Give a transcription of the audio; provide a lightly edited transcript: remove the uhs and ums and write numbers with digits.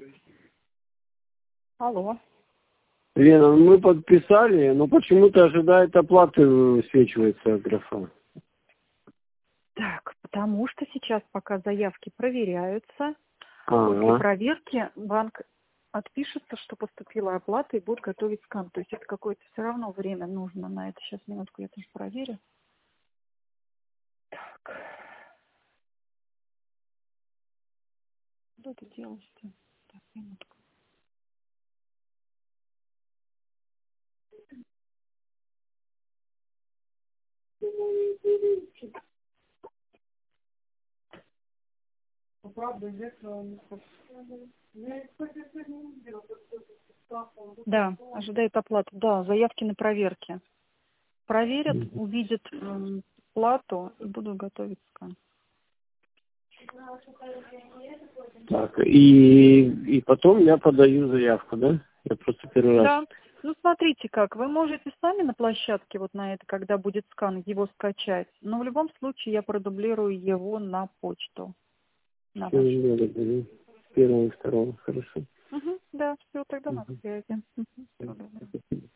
Алло. Лена, мы подписали, но почему-то ожидает оплаты, высвечивается графа. Так, потому что сейчас пока заявки проверяются. Ага. После проверки банк отпишется, что поступила оплата и будет готовить скан. То есть это какое-то все равно время нужно на это. Сейчас, минутку, я тоже проверю. Так. Что ты делаешь-то? Так, минутку. Да, ожидает оплату. Да, заявки на проверки. Проверят, увидят плату и будут готовить скан. Так, и потом я подаю заявку, да? Я просто первый раз. Да. Ну, смотрите как. Вы можете сами на площадке, вот на это, когда будет скан, его скачать. Но в любом случае я продублирую его на почту. На вашу. Благодарю. Первого и второго, хорошо. Да, все, тогда на Мгм. связи. Всего доброго. Спасибо.